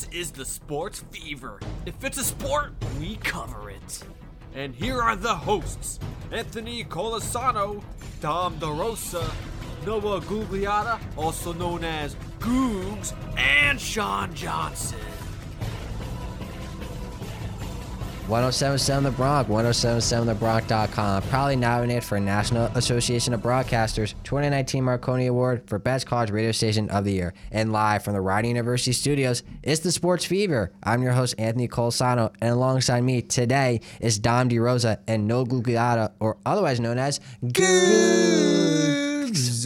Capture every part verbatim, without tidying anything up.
is the Sports Fever. If it's a sport, we cover it. And here are the hosts, Anthony Colasano, Dom DeRosa, Noah Gugliotta, also known as Googs, and Sean Johnson. ten seventy-seven The Bronx, ten seventy-seven the bronx dot com, proudly nominated for National Association of Broadcasters twenty nineteen Marconi Award for Best College Radio Station of the Year. And live from the Rider University studios, it's the Sports Fever. I'm your host, Anthony Colasano, and alongside me today is Dom DeRosa and Noah Gugliotta, or otherwise known as Googs.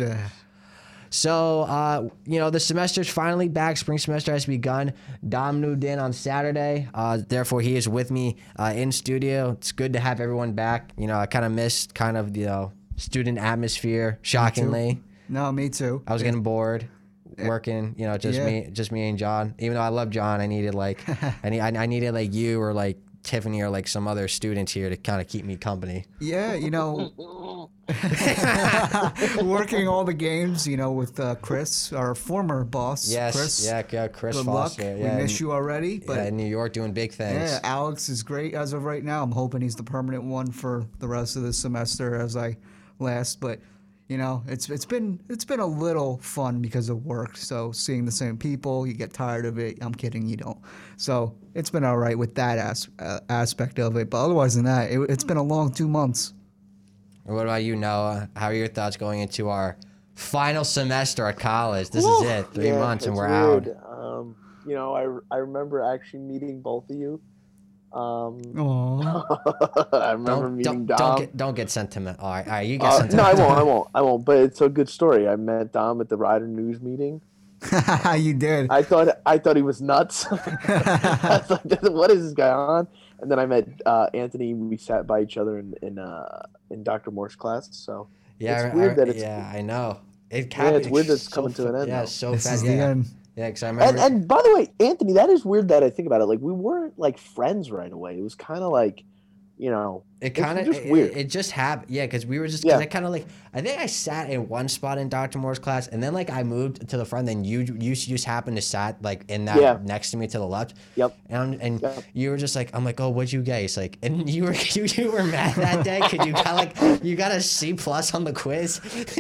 So, uh, you know, the semester's finally back. Spring semester has begun. Dom moved in on Saturday. Uh, therefore, he is with me uh, in studio. It's good to have everyone back. You know, I kind of missed kind of, you know, student atmosphere, shockingly. Me no, me too. I was getting bored working, you know, just yeah. me just me and John. Even though I love John, I needed, like, I, need, I needed, like, you or, like, Tiffany or, like, some other students here to kind of keep me company. Yeah, you know, working all the games, you know, with uh, Chris, our former boss. Yes, Chris. yeah, yeah, Chris Good Foster. luck. Yeah, we miss you already. But yeah, in New York doing big things. Yeah, Alex is great as of right now. I'm hoping he's the permanent one for the rest of the semester as I last. But you know, it's it's been it's been a little fun because of work. So seeing the same people, you get tired of it. I'm kidding, you don't. So it's been all right with that as, uh, aspect of it. But otherwise than that, it, it's been a long two months. What about you, Noah? How are your thoughts going into our final semester at college? This Woo! is it, three yeah, months, and we're weird. out. Um, you know, I, I remember actually meeting both of you. Um, Aww. I remember Don't, meeting don't, Dom. don't get don't get sentimental. All right, all right, you get Uh, sentimental. no, I won't. I won't. I won't. But it's a good story. I met Dom at the Rider News meeting. You did. I thought I thought he was nuts. I was like, what is this guy on? And then I met uh, Anthony. We sat by each other in in, uh, in Doctor Moore's class. So Yeah, it's I- weird I- that it's yeah, I know. It Yeah, it's weird that it's so coming to an fa- end, Yeah, though. so This fast. is Yeah, the end. yeah, because I remember. And and by the way, Anthony, that is weird that I think about it. Like we weren't like friends right away. It was kind of like, you know, It it's kind of just it, weird. it just happened, yeah, because we were just because Yeah. I kind of like I think I sat in one spot in Doctor Moore's class, and then like I moved to the front. Then you you just happened to sat like in that Yeah. next to me to the left. Yep. And and Yep. you were just like, I'm like, oh, what'd you get? He's like, and you were you, you were mad that day because you got like you got a C plus on the quiz.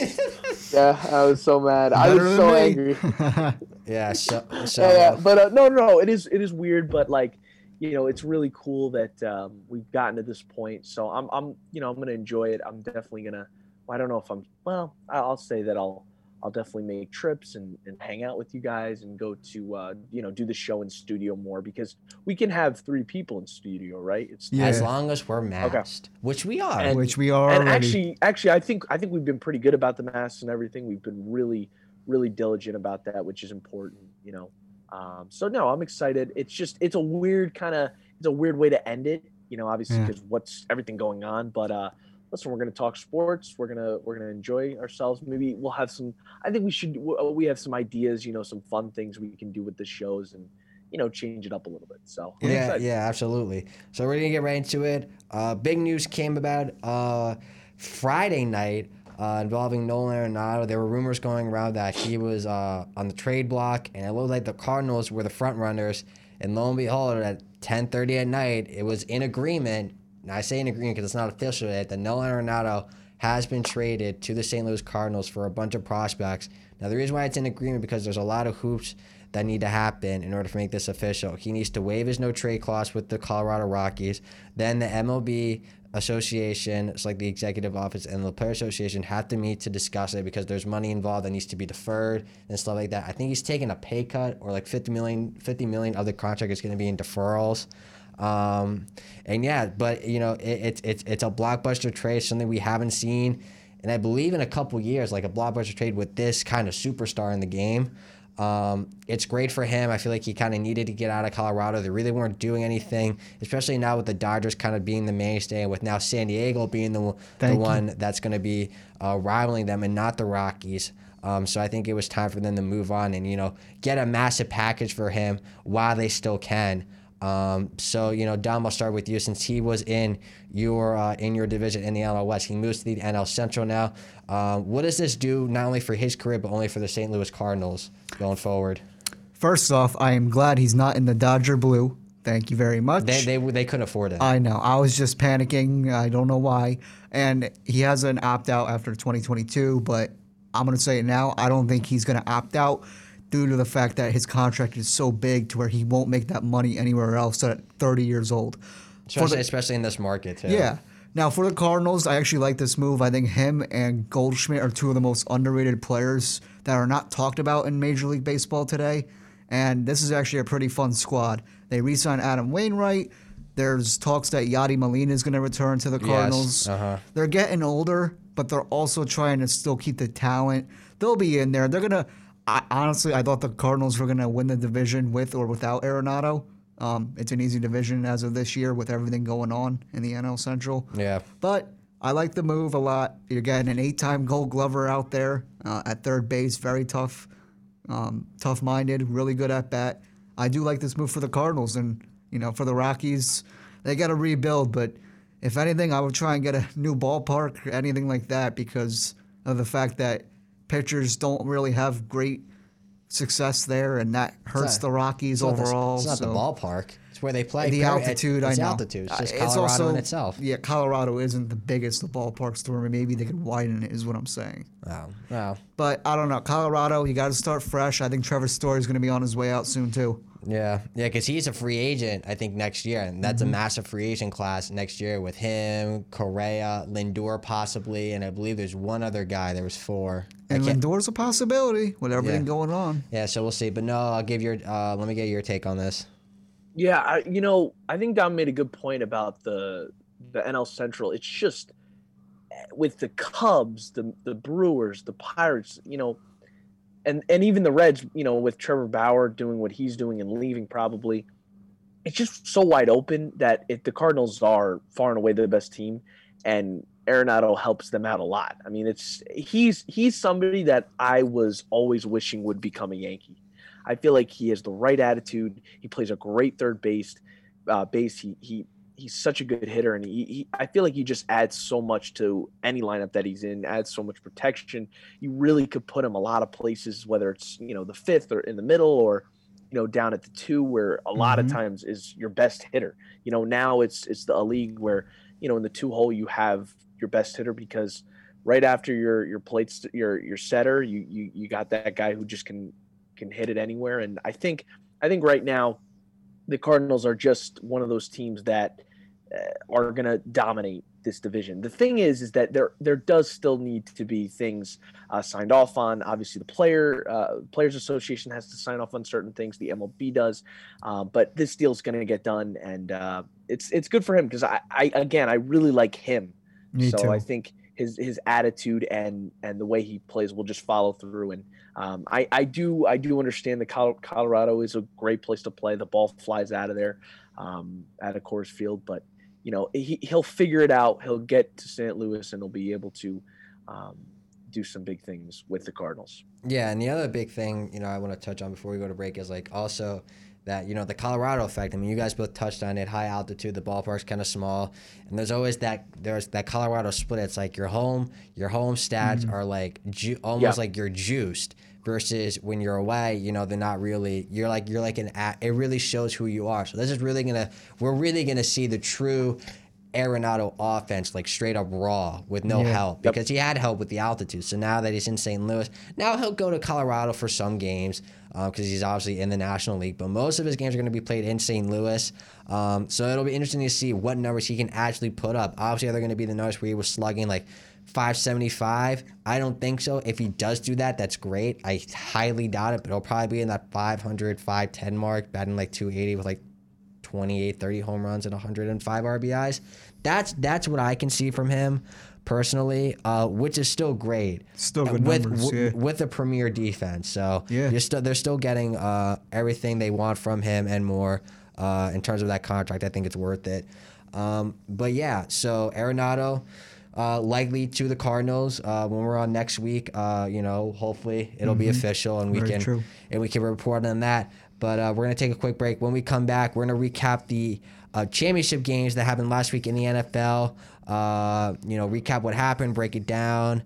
Yeah, I was so mad. I Better was than so me. angry. yeah. So so. yeah, yeah. But uh, no, no, no. It is it is weird, but like, you know, it's really cool that um, we've gotten to this point. So I'm I'm you know I'm gonna enjoy it. I'm definitely gonna. I don't know if I'm. Well, I'll say that I'll I'll definitely make trips and, and hang out with you guys and go to uh, you know do the show in studio more because we can have three people in studio, right? It's Yeah. As long as we're masked, which we are. And- Which we are and already. actually actually I think I think we've been pretty good about the masks and everything. We've been really really diligent about that, which is important, you know. Um, so no, I'm excited. It's just it's a weird kind of it's a weird way to end it, you know, obviously Yeah. because what's everything going on. But uh, listen, we're gonna talk sports. We're gonna we're gonna enjoy ourselves. Maybe we'll have some. I think we should. We have some ideas, you know, some fun things we can do with the shows and you know change it up a little bit. So I'm Yeah, excited. yeah, absolutely. So we're gonna get right into it. Uh, big news came about uh, Friday night uh, involving Nolan Arenado. There were rumors going around that he was uh, on the trade block, and it looked like the Cardinals were the front runners. And lo and behold, at ten thirty at night, it was in agreement. And I say in agreement because it's not official yet. That Nolan Arenado has been traded to the Saint Louis Cardinals for a bunch of prospects. Now the reason why it's in agreement because there's a lot of hoops that need to happen in order to make this official. He needs to waive his no trade clause with the Colorado Rockies. Then the M L B Association, it's like the executive office and the Player Association have to meet to discuss it because there's money involved that needs to be deferred and stuff like that. I think he's taking a pay cut or like fifty million, fifty million of the contract is going to be in deferrals. Um, and yeah, but you know, it, it's it's it's a blockbuster trade, something we haven't seen, and I believe in a couple years, like a blockbuster trade with this kind of superstar in the game. Um, it's great for him. I feel like he kind of needed to get out of Colorado. They really weren't doing anything, especially now with the Dodgers kind of being the mainstay and with now San Diego being the the Thank you. one that's going to be uh, rivaling them and not the Rockies. Um, so I think it was time for them to move on and, you know, get a massive package for him while they still can. Um, so, you know, Dom, I'll start with you since he was in your uh, in your division in the N L West. He moves to the N L Central now. Um, what does this do not only for his career but only for the Saint Louis Cardinals going forward? First off, I am glad he's not in the Dodger blue. Thank you very much. They they they couldn't afford it. I know. I was just panicking. I don't know why. And he has an opt out after twenty twenty-two, but I'm going to say it now. I don't think he's going to opt out due to the fact that his contract is so big to where he won't make that money anywhere else at thirty years old. especially, the, especially in this market too. Yeah. Now, for the Cardinals, I actually like this move. I think him and Goldschmidt are two of the most underrated players that are not talked about in Major League Baseball today. And this is actually a pretty fun squad. They re-signed Adam Wainwright. There's talks that Yadi Molina is going to return to the Cardinals. Yes. Uh-huh. They're getting older, but they're also trying to still keep the talent. They'll be in there. They're going to – honestly, I thought the Cardinals were going to win the division with or without Arenado. Um, it's an easy division as of this year with everything going on in the N L Central. Yeah. But I like the move a lot. You're getting an eight-time Gold Glover out there uh, at third base. Very tough, um, tough-minded, really good at bat. I do like this move for the Cardinals. And, you know, for the Rockies, they got to rebuild. But if anything, I would try and get a new ballpark or anything like that because of the fact that pitchers don't really have great success there, and that hurts not- the Rockies It's not the- overall. It's not so. the ballpark. It's where they play. The Very- altitude, it's I know. altitude. It's just Uh, Colorado also, in itself. Yeah, Colorado isn't the biggest of ballparks to where maybe they could widen it, is what I'm saying. Wow. Wow. But I don't know. Colorado, you got to start fresh. I think Trevor Story is going to be on his way out soon, too. Yeah, yeah, because he's a free agent, I think, next year, and that's Mm-hmm. a massive free agent class next year with him, Correa, Lindor possibly, and I believe there's one other guy. There was four. I And can't- Lindor's a possibility with everything Yeah. going on. Yeah, so we'll see. But no, I'll give your. Uh, let me get your take on this. Yeah, I, you know, I think Dom made a good point about the the N L Central. It's just with the Cubs, the the Brewers, the Pirates, you know, and and even the Reds, you know, with Trevor Bauer doing what he's doing and leaving probably, it's just so wide open that if the Cardinals are far and away the best team, and Arenado helps them out a lot. I mean, it's he's he's somebody that I was always wishing would become a Yankee. I feel like he has the right attitude. He plays a great third base. Uh, base. He he he's such a good hitter, and he, he I feel like he just adds so much to any lineup that he's in. Adds so much protection. You really could put him a lot of places, whether it's you know the fifth or in the middle, or you know down at the two, where a lot Mhm. of times is your best hitter. You know now it's it's the, a league where you know in the two hole you have your best hitter because right after your your plates your your setter you you you got that guy who just can can hit it anywhere. And I think I think right now the Cardinals are just one of those teams that uh, are going to dominate this division. The thing is is that there there does still need to be things uh, signed off on. Obviously the player uh, players association has to sign off on certain things, the M L B does, uh, but this deal is going to get done, and uh, it's it's good for him because I, I again I really like him. Me so too. I think his his attitude and and the way he plays will just follow through. And um, I I do I do understand that Col- Colorado is a great place to play. The ball flies out of there, um, out of Coors Field, but you know he he'll figure it out. He'll get to Saint Louis and he'll be able to um, do some big things with the Cardinals. Yeah, and the other big thing, you know, I want to touch on before we go to break is like also that, you know, the Colorado effect. I mean, you guys both touched on it. High altitude, the ballpark's kind of small, and there's always that there's that Colorado split. It's like your home, your home stats Mm-hmm. are like ju- almost Yeah. like you're juiced. Versus when you're away, you know, they're not really. You're like you're like an. a- It really shows who you are. So this is really gonna. We're really gonna see the true Arenado offense, like straight up raw with no Yeah. help, because he had help with the altitude. So now that he's in Saint Louis, now he'll go to Colorado for some games because he's obviously in the National League. But most of his games are going to be played in Saint Louis. Um, so it'll be interesting to see what numbers he can actually put up. Obviously, they're going to be the numbers where he was slugging like five seventy-five. I don't think so. If he does do that, that's great. I highly doubt it, but he'll probably be in that five hundred, five ten mark, batting like two eighty with like twenty-eight, thirty home runs and one hundred five R B Is. That's that's what I can see from him personally, uh, which is still great. Still good with, numbers, w- yeah. with a premier defense. So Yeah. you're still they're still getting uh, everything they want from him and more uh, in terms of that contract. I think it's worth it. Um, but yeah, so Arenado. Uh, likely to the Cardinals uh, when we're on next week. Uh, you know, hopefully it'll be official and we Very can true. and we can report on that. But uh, we're gonna take a quick break. When we come back, we're gonna recap the uh, championship games that happened last week in the N F L. Uh, you know, recap what happened, break it down,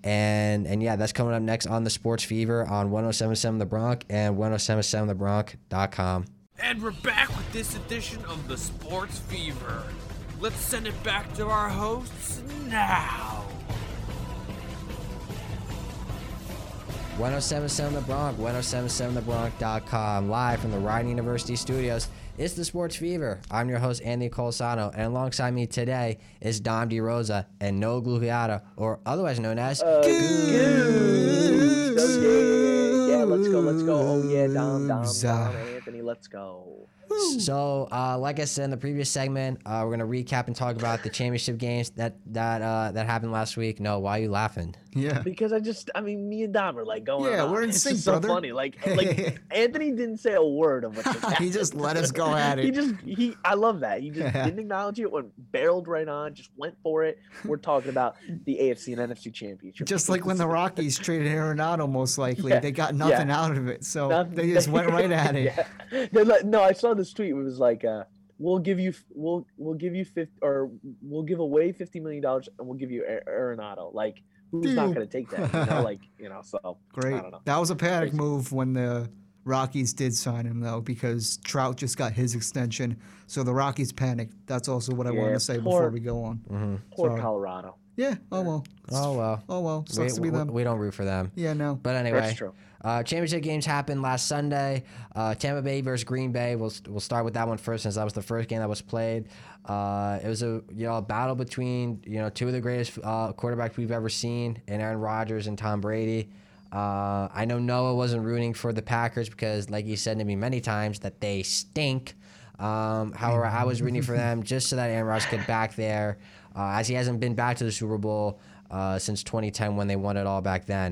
And and yeah, that's coming up next on the Sports Fever on one oh seven point seven The Bronx and ten seventy-seven the bronx dot com. And we're back with this edition of the Sports Fever. Let's send it back to our hosts now. ten seventy-seven The Bronx, ten seventy-seven the bronx dot com, live from the Rider University studios. It's the Sports Fever. I'm your host, Anthony Colasano, and alongside me today is Dom DeRosa and Noah Glugliata, or otherwise known as Uh, Goose. Goose. Okay. Yeah, let's go, let's go. Oh yeah, Dom, Dom, Goose. Dom, and Anthony, let's go. So, uh, like I said in the previous segment, uh, we're gonna recap and talk about the championship games that that uh, that happened last week. No, why are you laughing? Yeah. Because I just, I mean, me and Dom are like going. Yeah, on. we're in it's sync, just so brother. funny. Like, like Anthony didn't say a word of what just happened. He just let us go at He it. just, he, I love that. He just Yeah. didn't acknowledge it. Went barreled right on. Just went for it. We're talking about the A F C and N F C championship. Just like when the Rockies traded Arenado, most likely. Yeah, They got nothing yeah. out of it. So Nothing- they just went right at it. Yeah. They're like, no, I saw this tweet. It was like, uh, "We'll give you, we'll, we'll give you fifty, or we'll give away fifty million dollars, and we'll give you A- Arenado." Like, who's not Deal. going to take that? You know, like, you know. So I Great. don't know. That was a panic Crazy. move when the Rockies did sign him, though, because Trout just got his extension. So the Rockies panicked. That's also what I wanted Yeah, to say poor- before we go on. Mm-hmm. Poor Sorry. Colorado. Yeah. Oh, well. Oh well, Oh, well. we, Sucks to be we, them. we don't root for them. Yeah, no. But anyway, That's true. Uh, championship games happened last Sunday. Uh, Tampa Bay versus Green Bay. We'll we'll start with that one first, since that was the first game that was played. Uh, it was a you know a battle between you know two of the greatest uh, quarterbacks we've ever seen, in Aaron Rodgers and Tom Brady. Uh, I know Noah wasn't rooting for the Packers because, like he said to me many times, that they stink. Um, however, I was rooting for them just so that Aaron Rodgers could get back there, uh, as he hasn't been back to the Super Bowl uh, since twenty ten when they won it all back then.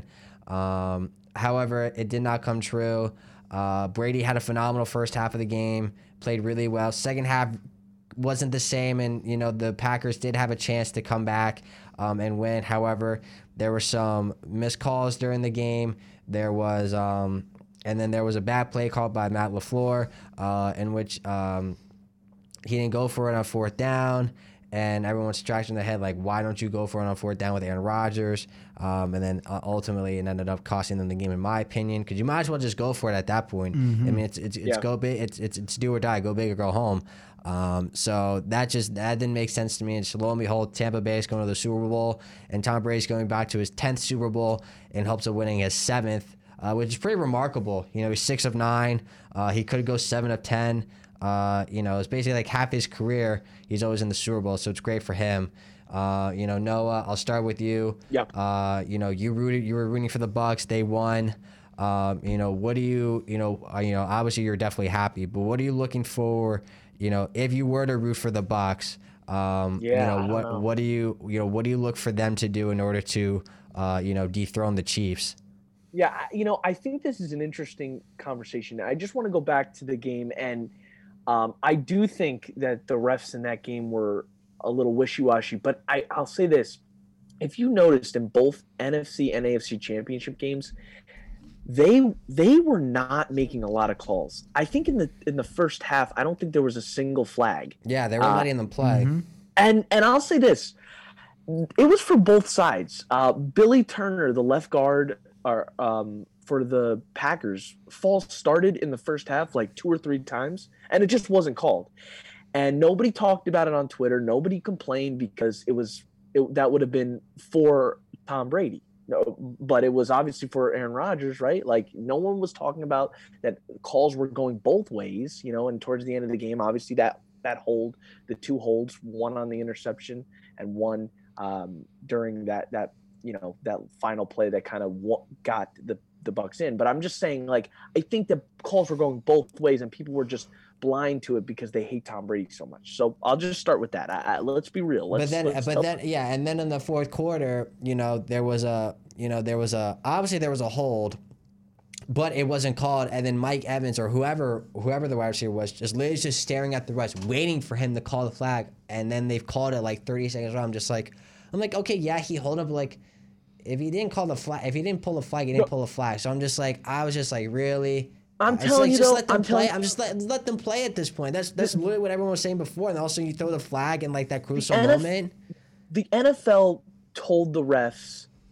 Um, however, it did not come true. Uh, Brady had a phenomenal first half of the game, played really well. Second half wasn't the same, and you know the Packers did have a chance to come back um, and win. However, there were some missed calls during the game. There was, um, and then there was a bad play called by Matt LaFleur, uh, in which um, he didn't go for it on fourth down. And everyone's scratching their head like, why don't you go for it on fourth down with Aaron Rodgers? Um, and then uh, ultimately it ended up costing them the game, in my opinion, because you might as well just go for it at that point. I mean, it's it's, it's Yeah. go big, it's, it's it's do or die, go big or go home. Um, so that just that didn't make sense to me. And lo and behold, Tampa Bay is going to the Super Bowl, and Tom Brady's going back to his tenth Super Bowl in hopes of winning his seventh, uh, which is pretty remarkable. You know, he's six of nine. Uh, he could go seven of ten. Uh, you know, it's basically like half his career. He's always in the Super Bowl, so it's great for him. Uh, you know, Noah, I'll start with you. Yeah. Uh, you know, you rooted, you were rooting for the Bucks. They won. Um, you know, what do you, you know, uh, you know, obviously you're definitely happy, but what are you looking for? You know, if you were to root for the Bucks, um, Yeah, I you don't know, what, know. what do you, you know, what do you look for them to do in order to, uh, you know, dethrone the Chiefs? Yeah, I- you know, I think this is an interesting conversation. I just want to go back to the game, and um, I do think that the refs in that game were a little wishy-washy. But I, I'll say this: if you noticed in both N F C and A F C championship games, they they were not making a lot of calls. I think in the in the first half, I don't think there was a single flag. Yeah, they were Uh, letting them play. And and I'll say this, it was for both sides. Uh, Billy Turner, the left guard, or um, for the Packers, false started in the first half like two or three times, and it just wasn't called. And nobody talked about it on Twitter. Nobody complained because it was it, that would have been for Tom Brady. No, but it was obviously for Aaron Rodgers, right? Like no one was talking about that calls were going both ways, you know. And towards the end of the game, obviously that that hold, the two holds, one on the interception and one um, during that that you know that final play that kind of w- got the the Bucks in. But I'm just saying, like I think the calls were going both ways, and people were just blind to it because they hate Tom Brady so much. So I'll just start with that. I, I, let's be real. Let's, but then, let's but tell- then, yeah, and then in the fourth quarter, you know, there was a, you know, there was a, obviously there was a hold, but it wasn't called. And then Mike Evans or whoever, whoever the wide receiver was, just literally just staring at the refs, waiting for him to call the flag. And then they've called it like thirty seconds around. I'm just like, I'm like, okay, yeah, he hold up, like, if he didn't call the flag, if he didn't pull the flag, he didn't No. pull the flag. So I'm just like, I was just like, really? I'm It's telling like, you just though, let them I'm play. telling- I'm just let let them play at this point. That's that's literally what everyone was saying before. And also, you throw the flag in like that crucial N F moment. the N F L told the refs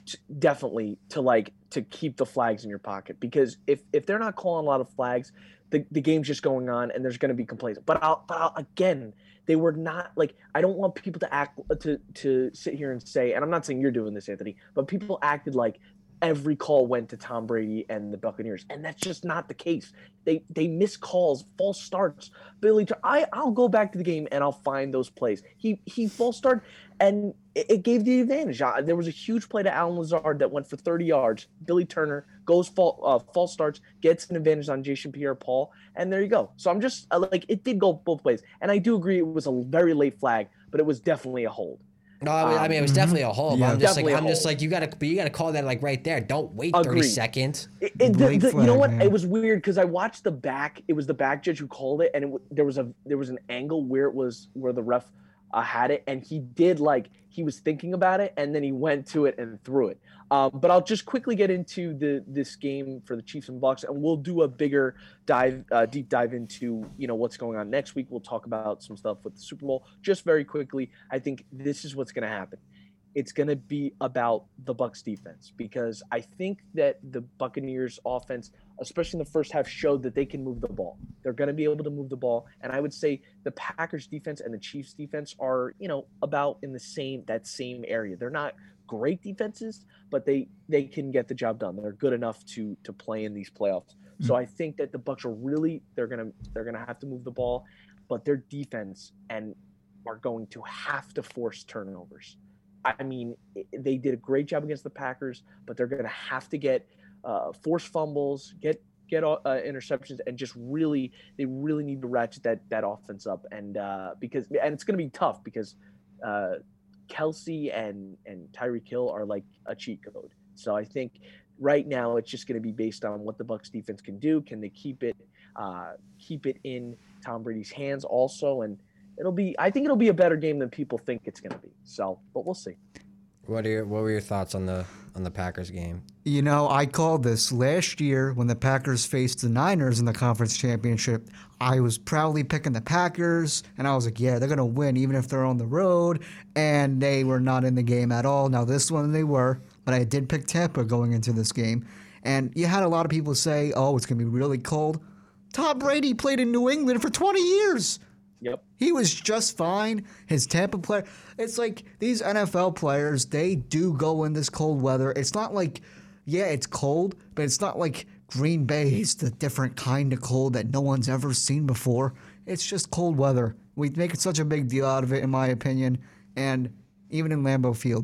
definitely to like to keep the flags in your pocket, because if if they're not calling a lot of flags, the, the game's just going on and there's going to be complaints. But I'll, but I'll, again, they were not like, I don't want people to act to to sit here and say, and I'm not saying you're doing this, Anthony, but people acted like every call went to Tom Brady and the Buccaneers, and that's just not the case. They they miss calls, false starts. Billy, I I'll go back to the game and I'll find those plays. He he false start, and it, it gave the advantage. Uh, there was a huge play to Alan Lazard that went for thirty yards. Billy Turner goes fall, uh, false starts, gets an advantage on Jason Pierre-Paul, and there you go. So I'm just uh, like, it did go both ways, and I do agree it was a very late flag, but it was definitely a hold. No, I mean, Um, I mean it was definitely a hold. yeah. But I'm just like, Definitely a I'm just hold. like, you gotta, but you gotta call that like right there. Don't wait thirty Agreed. seconds. It, it, the, Late the, you know flag, what? man. It was weird because I watched the back. It was the back judge who called it, and it, w- there was a there was an angle where it was where the ref uh, had it, and he did like he was thinking about it, and then he went to it and threw it. Um, but I'll just quickly get into the this game for the Chiefs and Bucks, and we'll do a bigger dive, uh, deep dive into you know what's going on next week. We'll talk about some stuff with the Super Bowl. Just very quickly, I think this is what's going to happen. It's going to be about the Bucs defense, because I think that the Buccaneers offense, especially in the first half, showed that they can move the ball. They're going to be able to move the ball. And I would say the Packers defense and the Chiefs defense are, you know, about in the same, that same area. They're not great defenses, but they, they can get the job done. They're good enough to, to play in these playoffs. Mm-hmm. So I think that the Bucs are really, they're going to, they're going to have to move the ball, but their defense and are going to have to force turnovers. I mean, they did a great job against the Packers, but they're going to have to get uh, force fumbles, get get uh, interceptions, and just really, they really need to ratchet that that offense up. And uh, because, and it's going to be tough because uh, Kelsey and and Tyreek Hill are like a cheat code. So I think right now it's just going to be based on what the Bucs defense can do. Can they keep it uh, keep it in Tom Brady's hands also? And It'll be. I think it'll be a better game than people think it's going to be. So, but we'll see. What are your, what were your thoughts on the on the Packers game? You know, I called this last year when the Packers faced the Niners in the conference championship. I was proudly picking the Packers, and I was like, yeah, they're going to win even if they're on the road, and they were not in the game at all. Now, this one they were, but I did pick Tampa going into this game, and you had a lot of people say, oh, it's going to be really cold. Tom Brady played in New England for twenty years. Yep. He was just fine. His Tampa player, it's like these N F L players, they do go in this cold weather. It's not like, yeah, it's cold, but it's not like Green Bay is the different kind of cold that no one's ever seen before. It's just cold weather. We make such a big deal out of it, in my opinion, and even in Lambeau Field.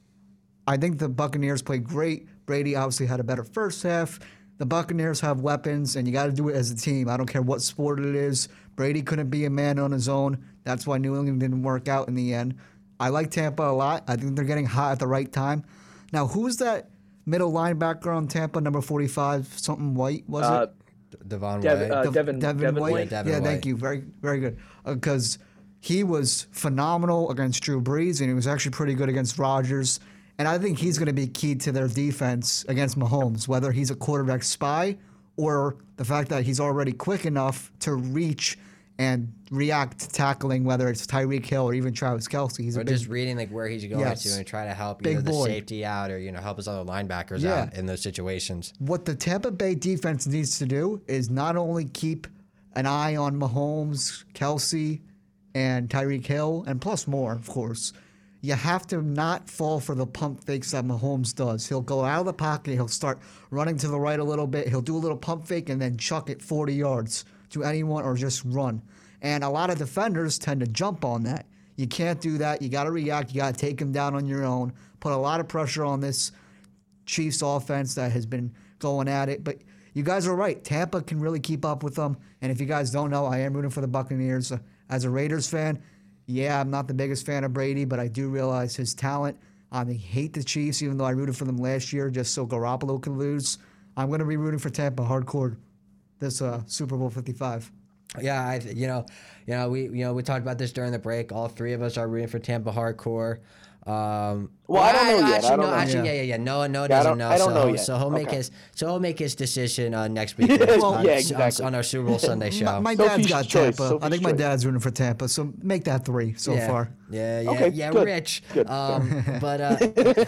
I think the Buccaneers played great. Brady obviously had a better first half. The Buccaneers have weapons, and you got to do it as a team. I don't care what sport it is. Brady couldn't be a man on his own. That's why New England didn't work out in the end. I like Tampa a lot. I think they're getting hot at the right time. Now, who's that middle linebacker on Tampa, number forty-five, something White, was Uh, it? Devon Dev- White. uh, Dev- Devin- Devin White? White? Yeah, Devin yeah, White. thank you. Very, very good. Because he was phenomenal against Drew Brees, and he was actually pretty good against Rodgers. And I think he's going to be key to their defense against Mahomes, whether he's a quarterback spy or the fact that he's already quick enough to reach and react to tackling, whether it's Tyreek Hill or even Travis Kelce. He's Or a big, just reading like where he's going Yes. to and try to help Big either the boy. safety out or you know help his other linebackers Yeah. out in those situations. What the Tampa Bay defense needs to do is not only keep an eye on Mahomes, Kelsey, and Tyreek Hill, and plus more, of course. You have to not fall for the pump fakes that Mahomes does. He'll go out of the pocket, he'll start running to the right a little bit, he'll do a little pump fake and then chuck it forty yards to anyone or just run. And a lot of defenders tend to jump on that. You can't do that. You got to react. You got to take him down on your own. Put a lot of pressure on this Chiefs offense that has been going at it. But you guys are right. Tampa can really keep up with them. And if you guys don't know, I am rooting for the Buccaneers. Uh, As a Raiders fan, yeah, I'm not the biggest fan of Brady, but I do realize his talent. I hate the Chiefs, even though I rooted for them last year just so Garoppolo could lose. I'm going to be rooting for Tampa hardcore this uh, Super Bowl fifty-five. Yeah, I th- you know, you know we you know we talked about this during the break. All three of us are rooting for Tampa hardcore. Um, Well, I don't know yet. Actually, I don't no, know. actually, Yeah. yeah, yeah, yeah. Noah, Noah Yeah, I doesn't don't- know. I don't so, know yet. So he'll make Okay. his, so he'll make his decision uh, next week. Yeah, on- well, on, yeah, on- exactly. on our Super Bowl Sunday show. My, my dad's Sophie's got choice, Tampa. I Sophie's think my choice. dad's rooting for Tampa, so make that three so yeah. far. Yeah, yeah, Okay, yeah, good, Rich. good. Um, but uh,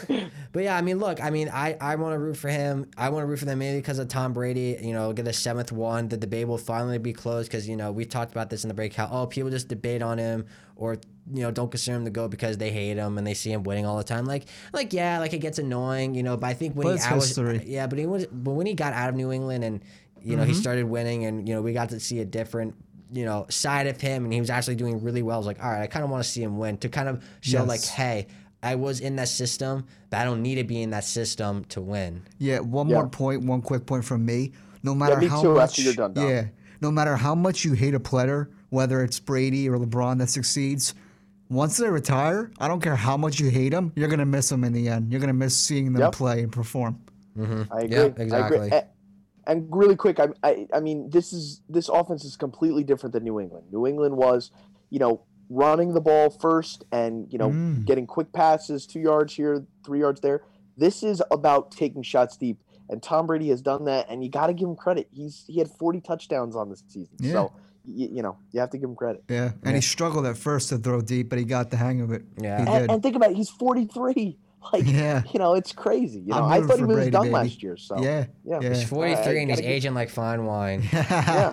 but yeah, I mean, look, I mean, I, I want to root for him. I want to root for them mainly because of Tom Brady. You know, get a seventh one. The debate will finally be closed because you know we talked about this in the break. How oh people just debate on him or you know don't consider him to go because they hate him and they see him winning all the time. Like like yeah, like it gets annoying, you know. But I think when But he it's I was, history. yeah, but he was but when he got out of New England and you know he started winning and you know we got to see a different you know, side of him, and he was actually doing really well. I was like, all right, I kind of want to see him win to kind of show, Yes. like, hey, I was in that system, but I don't need to be in that system to win. Yeah, one Yeah. more point, one quick point from me. No matter me how too, much, after you're done, Dom. yeah, no matter how much you hate a player, whether it's Brady or LeBron that succeeds, once they retire, I don't care how much you hate them, you're gonna miss them in the end. You're gonna miss seeing them Yep. play and perform. I agree. Yeah, I agree. exactly. A- And really quick, I, I, I mean, this is this offense is completely different than New England. New England was, you know, running the ball first and you know Mm. getting quick passes, two yards here, three yards there. This is about taking shots deep, and Tom Brady has done that. And you got to give him credit. He's he had forty touchdowns on this season, Yeah. so you, you know you have to give him credit. Yeah, and he struggled at first to throw deep, but he got the hang of it. Yeah. he And, did. and think about it, he's forty-three. Like Yeah. you know, it's crazy. You know, I'm I rooting thought he for was Brady, done baby. last year. So yeah, yeah. yeah. He's forty-three I and he's gotta give- aging like fine wine. yeah.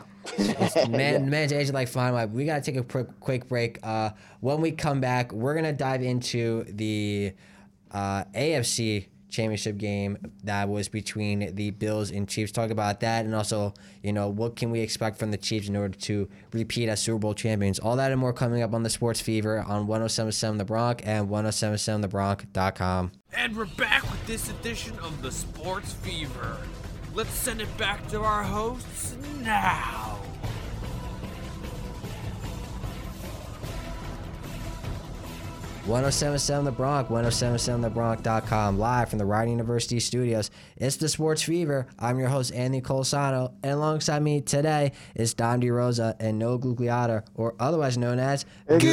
Man, man's aging like fine wine. We got to take a quick, quick break. Uh, when we come back, we're going to dive into the uh, A F C championship game that was between the Bills and Chiefs. Talk about that and also, you know, what can we expect from the Chiefs in order to repeat as Super Bowl champions. All that and more coming up on the Sports Fever on one oh seven point seven The Bronx and ten seventy-seven the bronx dot com. And we're back with this edition of the Sports Fever. Let's send it back to our hosts now. ten seventy-seven The Bronx, ten seventy-seven the bronx dot com, live from the Rider University studios. It's the Sports Fever. I'm your host, Anthony Colasano, and alongside me today is Dom DeRosa and Noah Gugliotta, or otherwise known as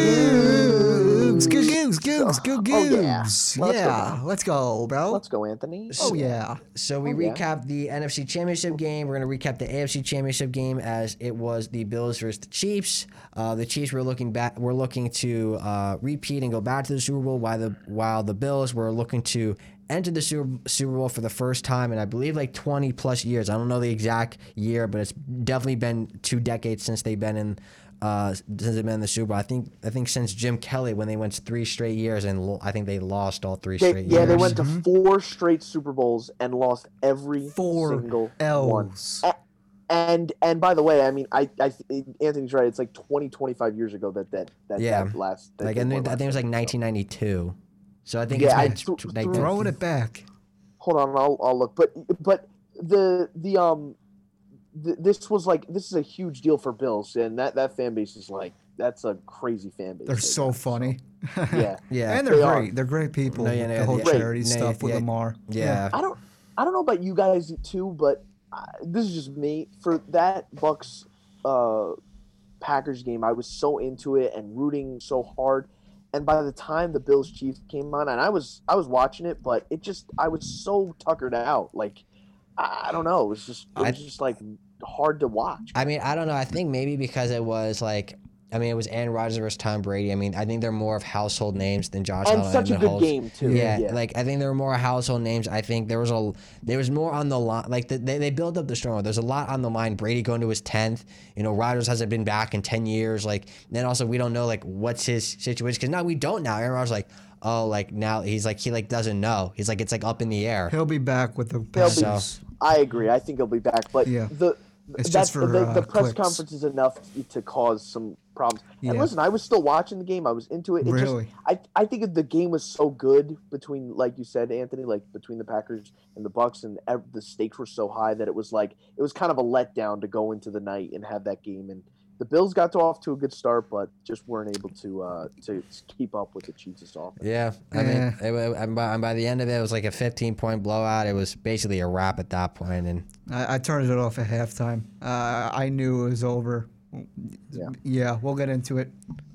Googs, googs, googs, googs, Oh, yeah. googs. Let's go, Yeah, bro. let's go, bro. Let's go, Anthony. Oh yeah. So we Oh, yeah. recap the N F C Championship game. We're going to recap the A F C Championship game as it was the Bills versus the Chiefs. Uh, the Chiefs were looking back. Were looking to uh, repeat and go back to the Super Bowl, while the while the Bills were looking to enter the Super, Super Bowl for the first time in I believe like twenty plus years. I don't know the exact year, but it's definitely been two decades since they've been in. Uh, since they've been in the Super Bowl, I think I think since Jim Kelly when they went three straight years and lo- I think they lost all three They, straight yeah, years. they went to four straight Super Bowls and lost every Four single one. L's. A- And and by the way, I mean, I, I Anthony's right. It's like twenty, twenty-five years ago that that that, Yeah. that last. That Like they I won think, I last think it was like season, so. nineteen ninety-two. So I think Yeah, I it's been threw- tw- like threw- Throwing it back. Hold on, I'll I'll look. But but the the um, th- this was like this is a huge deal for Bills, and that that fan base is like that's a crazy fan base. They're they so got, funny. Yeah. yeah, and they're They are. great. They're great people. No, yeah, no, the whole yeah. charity No, stuff with yeah. Lamar. yeah. I don't I don't know about you guys too, but uh, this is just me. For that Bucks uh, Packers game, I was so into it and rooting so hard. And by the time the Bills Chiefs came on, and I was I was watching it, but it just I was so tuckered out. Like I, I don't know, it was just it was I- just like hard to watch. I mean, I don't know. I think maybe because it was like, I mean, it was Aaron Rodgers versus Tom Brady. I mean, I think they're more of household names than Josh And Allen. such a and good Mahomes. game too. Yeah, yeah. like I think there were more household names. I think there was a there was more on the line. Like the, they they built up the strong. There's a lot on the line. Brady going to his tenth. You know, Rodgers hasn't been back in ten years. Like then also we don't know like what's his situation because now we don't now. Aaron Rodgers like oh like now he's like he like doesn't know. He's like it's like up in the air. He'll be back with the He'll be- Packers. I agree. I think he'll be back, but Yeah. the It's that's just for, the, the uh, press clicks. conference is enough to, to cause some problems. And Yeah. listen, I was still watching the game. I was into it. It Really? just I I think if the game was so good between, like you said, Anthony, like between the Packers and the Bucks, and ev- the stakes were so high that it was like it was kind of a letdown to go into the night and have that game. And the Bills got to off to a good start, but just weren't able to uh, to keep up with the Chiefs' offense. Yeah, I mean, it, wa- and by, and by the end of it, it was like a fifteen point blowout. It was basically a wrap at that point, and I, I turned it off at halftime. Uh, I knew it was over. Yeah. Yeah, we'll get into it.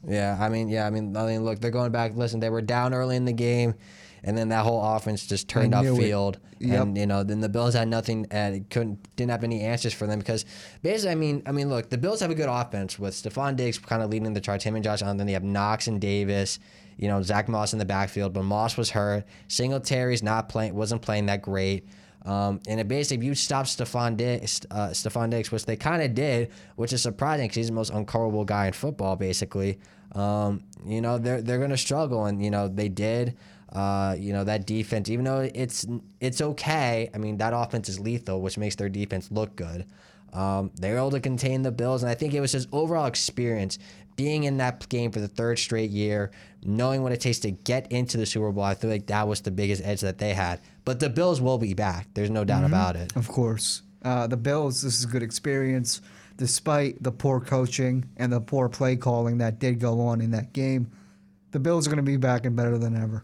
Yeah, I mean, yeah, I mean, I mean, look, they're going back. Listen, they were down early in the game, and then that whole offense just turned I knew it. upfield, Yep. and you know, then the Bills had nothing, and couldn't, didn't have any answers for them because basically, I mean, I mean, look, the Bills have a good offense with Stephon Diggs kind of leading the charge, him and Josh Allen. Then they have Knox and Davis, you know, Zach Moss in the backfield, but Moss was hurt. Singletary's not playing, wasn't playing that great. Um, and it basically, if you stop Stephon Diggs, uh, Stephon Diggs, which they kind of did, which is surprising because he's the most uncoverable guy in football, basically. Um, you know, they're they're gonna struggle, and you know they did. Uh, you know that defense, even though it's it's okay. I mean, that offense is lethal, which makes their defense look good. Um, they were able to contain the Bills, and I think it was his overall experience being in that game for the third straight year, knowing what it takes to get into the Super Bowl. I feel like that was the biggest edge that they had. But the Bills will be back. There's no doubt Mm-hmm. about it. Of course. Uh, the Bills, this is a good experience. Despite the poor coaching and the poor play calling that did go on in that game, the Bills are going to be back and better than ever.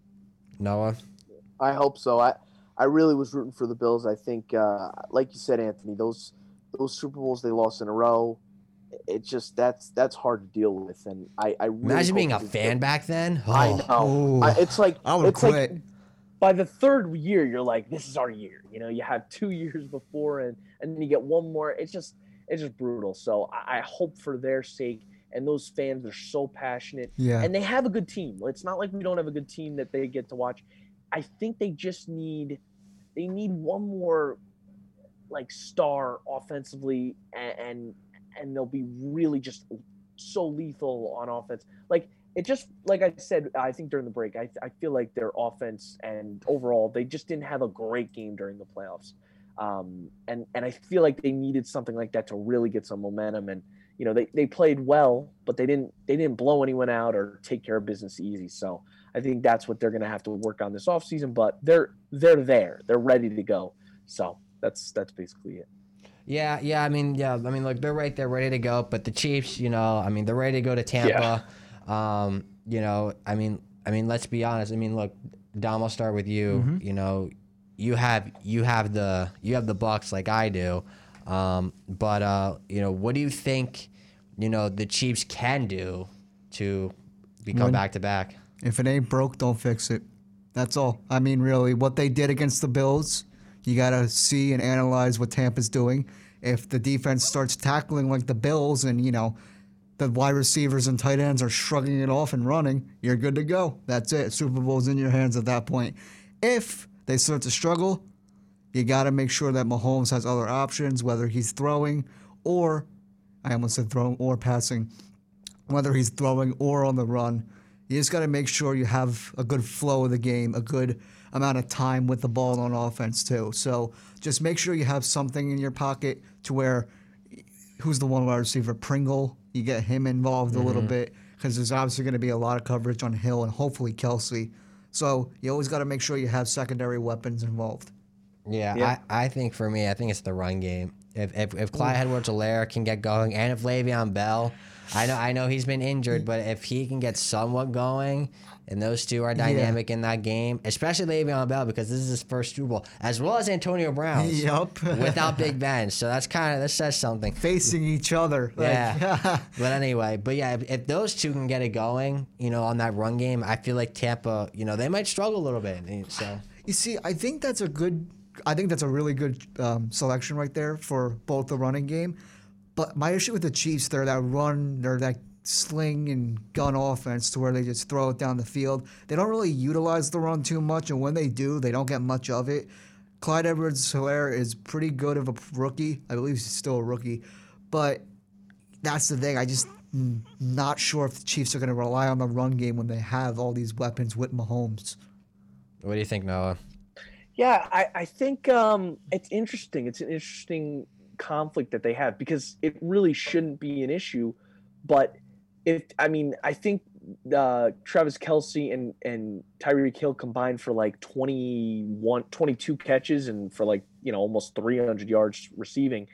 Noah? I hope so. I, I really was rooting for the Bills. I think, uh, like you said, Anthony, those those Super Bowls they lost in a row, it just that's that's hard to deal with. And I, I really Imagine being a hope fan back then. I Oh. know. Oh. I, it's like I would it's quit. like by the third year, you're like, this is our year. You know, you have two years before, and and then you get one more. It's just it's just brutal. So I, I hope for their sake. And those fans are so passionate. Yeah. And they have a good team. It's not like we don't have a good team that they get to watch. I think they just need they need one more like star offensively, and and, and they'll be really just so lethal on offense. Like it just like I said, I think during the break, I I feel like their offense and overall they just didn't have a great game during the playoffs. Um, and and I feel like they needed something like that to really get some momentum. And you know, they, they played well, but they didn't they didn't blow anyone out or take care of business easy. So I think that's what they're going to have to work on this offseason. But they're they're there, they're ready to go. So that's that's basically it. Yeah, yeah. I mean, yeah. I mean, look, they're right there, ready to go. But the Chiefs, you know, I mean, they're ready to go to Tampa. Um, you know, I mean, I mean, let's be honest. I mean, look, Dom, I'll start with you. Mm-hmm. You know, you have you have the you have the Bucks like I do. Um, but uh, you know, what do you think? You know, the Chiefs can do to become Win. back to back. If it ain't broke, don't fix it. That's all. I mean, really, what they did against the Bills, you got to see and analyze what Tampa's doing. If the defense starts tackling like the Bills and, you know, the wide receivers and tight ends are shrugging it off and running, you're good to go. That's it. Super Bowl's in your hands at that point. If they start to struggle, you got to make sure that Mahomes has other options, whether he's throwing or, I almost said throwing or passing, whether he's throwing or on the run. You just got to make sure you have a good flow of the game, a good amount of time with the ball on offense too. So just make sure you have something in your pocket to where, who's the one wide receiver? Pringle. You get him involved mm-hmm. a little bit because there's obviously going to be a lot of coverage on Hill and hopefully Kelsey. So you always got to make sure you have secondary weapons involved. Yeah, Yeah. I, I think for me, I think it's the run game. If if, if Clyde Edwards-Helaire can get going, and if Le'Veon Bell, I know I know he's been injured, but if he can get somewhat going, and those two are dynamic in that game, especially Le'Veon Bell because this is his first Super Bowl, as well as Antonio Brown. Yup. Without Big Ben, so that's kind of that says something. Facing each other. Like, Yeah. But anyway, but yeah, if, if those two can get it going, you know, on that run game, I feel like Tampa, you know, they might struggle a little bit. So You see, I think that's a good. I think that's a really good um, selection right there for both the running game. But my issue with the Chiefs, they're that run, they're that sling and gun offense to where they just throw it down the field. They don't really utilize the run too much, and when they do, they don't get much of it. Clyde Edwards-Helaire is pretty good of a rookie. I believe he's still a rookie. But that's the thing. I just m- not sure if the Chiefs are going to rely on the run game when they have all these weapons with Mahomes. what do you think, Noah? Yeah, I, I think um, it's interesting. It's an interesting conflict that they have because it really shouldn't be an issue. But it, I mean, I think uh, Travis Kelce and, and Tyreek Hill combined for like twenty-one, twenty-two catches and for like, you know, almost three hundred yards receiving.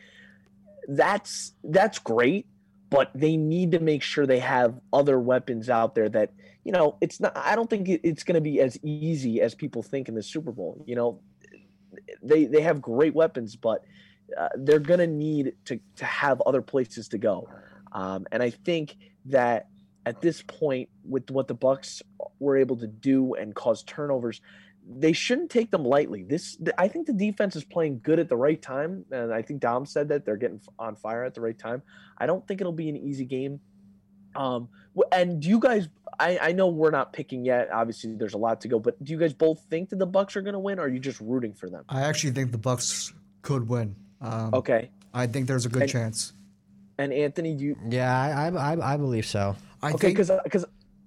That's that's great, but they need to make sure they have other weapons out there that, you know, it's not, I don't think it's going to be as easy as people think in the Super Bowl. You know, they, they have great weapons, but uh, they're going to need to, to have other places to go. Um, and I think that at this point, with what the Bucks were able to do and cause turnovers, they shouldn't take them lightly. This, I think, the defense is playing good at the right time, and I think Dom said that they're getting on fire at the right time. I don't think it'll be an easy game. Um, and do you guys? I, I know we're not picking yet. Obviously, there's a lot to go. But do you guys both think that the Bucks are going to win, or are you just rooting for them? I actually think the Bucks could win. Um, Okay. I think there's a good And- chance. And Anthony, do you? Yeah, I I, I, I believe so. I Okay, think, because because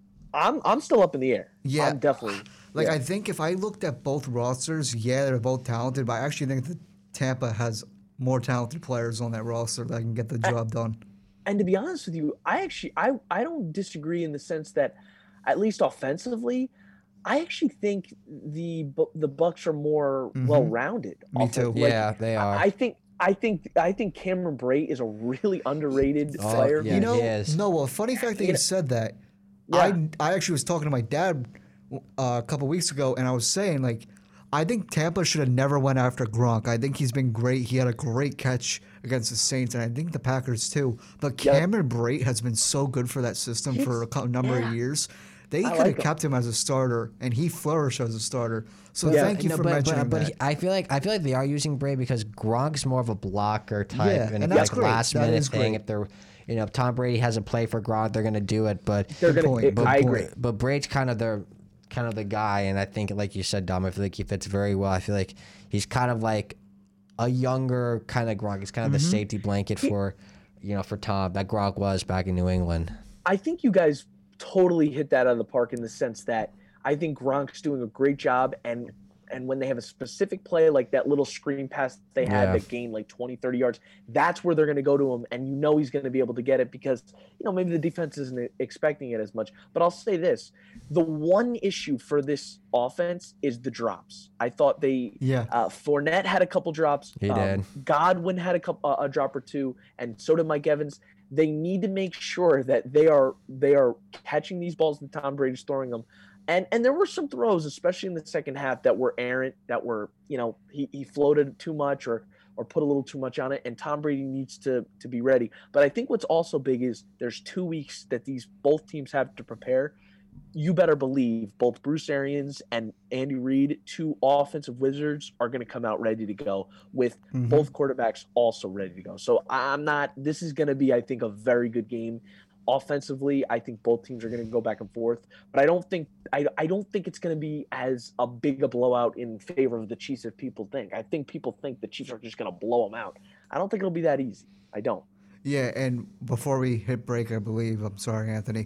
I'm I'm still up in the air. Yeah. I'm definitely. like, yeah. I think if I looked at both rosters, yeah, they're both talented, but I actually think that Tampa has more talented players on that roster that can get the job done. And to be honest with you, I actually I I don't disagree in the sense that, at least offensively, I actually think the Bu- the Bucks are more Mhm. well rounded. Me too. Yeah, they are. I think I think I think Cameron Brate is a really underrated Oh, player. yeah. you know, he is. no, well, funny fact that You you know- said that. Yeah. I I actually was talking to my dad uh, a couple weeks ago, and I was saying, like, I think Tampa should have never went after Gronk. I think he's been great. He had a great catch against the Saints, and I think the Packers too. But Yep. Cameron Brate has been so good for that system for a He's- cou- number yeah. of years. They I could like have him. kept him as a starter, and he flourished as a starter. So Yeah. thank you No, for but, mentioning but, but that. he- I feel like I feel like they are using Bray because Gronk's more of a blocker type, Yeah, and, and it's that's like great. last That minute is thing. great. If they're, you know, if Tom Brady has a play for Gronk, they're gonna do it. But They're Good gonna. point. it- but I Bra- agree. But Braid's kind of the kind of the guy, and I think, like you said, Dom, I feel like he fits very well. I feel like he's kind of like a younger kind of Gronk. He's kind of the safety blanket for, you know, for Tom that Gronk was back in New England. I think you guys totally hit that out of the park in the sense that I think Gronk's doing a great job, and and when they have a specific play like that little screen pass they had Yeah. that gained like twenty, thirty yards, that's where they're going to go to him, and you know he's going to be able to get it because, you know, maybe the defense isn't expecting it as much. But I'll say this, the one issue for this offense is the drops. I thought they Yeah. uh, Fournette had a couple drops. He um, did. Godwin had a couple uh, a drop or two, and so did Mike Evans. They need to make sure that they are they are catching these balls and Tom Brady's throwing them. And and there were some throws, especially in the second half, that were errant, that were, you know, he, he floated too much or or put a little too much on it, and Tom Brady needs to to be ready. But I think what's also big is there's two weeks that these both teams have to prepare. You better believe both Bruce Arians and Andy Reid, two offensive wizards, are going to come out ready to go with Mhm. both quarterbacks also ready to go. So I'm not – this is going to be, I think, a very good game. Offensively, I think both teams are going to go back and forth. But I don't think I, I don't think it's going to be as a big a blowout in favor of the Chiefs as people think. I think people think the Chiefs are just going to blow them out. I don't think it'll be that easy. I don't. Yeah, and before we hit break, I believe, I'm sorry, Anthony,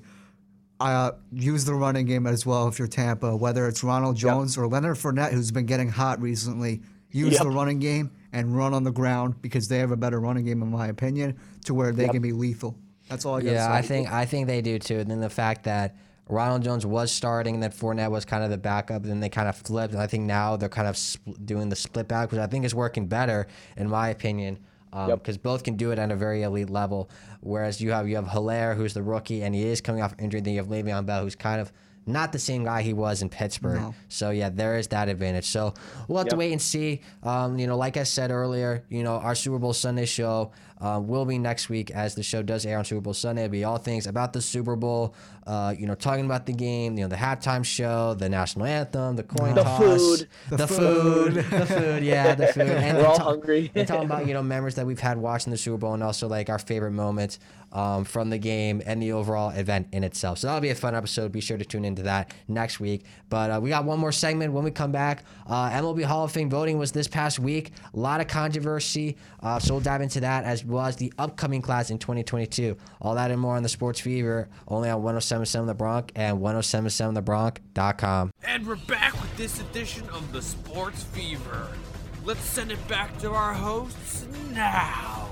uh, use the running game as well if you're Tampa, whether it's Ronald Jones or Leonard Fournette, who's been getting hot recently. Use Yep. the running game and run on the ground because they have a better running game, in my opinion, to where they Yep. can be lethal. That's all I got to say. Yeah, I think I think they do too. And then the fact that Ronald Jones was starting and that Fournette was kind of the backup, and then they kind of flipped. And I think now they're kind of spl- doing the split back, which I think is working better, in my opinion, because Yep. both can do it at a very elite level. Whereas you have you have Hilaire, who's the rookie, and he is coming off injury. Then you have Le'Veon Bell, who's kind of not the same guy he was in Pittsburgh. No. So yeah, there is that advantage. So we'll have to Yep. wait and see. Um, you know, like I said earlier, you know, our Super Bowl Sunday show um, will be next week, as the show does air on Super Bowl Sunday. It'll be all things about the Super Bowl. Uh, you know, talking about the game. You know, the halftime show, the national anthem, the coin The toss, food. the, The food, food. the food. Yeah, the food. And We're then all ta- hungry. and talking about, you know, memories that we've had watching the Super Bowl, and also like our favorite moments um, from the game and the overall event in itself. So that'll be a fun episode. Be sure to tune into that next week. But uh, we got one more segment when we come back. Uh, M L B Hall of Fame voting was this past week. A lot of controversy. Uh, so we'll dive into that, as well as the upcoming class in twenty twenty-two. All that and more on the Sports Fever, only on one oh seven point seven The Bronx and ten seventy-seven the bronx dot com. And we're back with this edition of the Sports Fever. Let's send it back to our hosts now.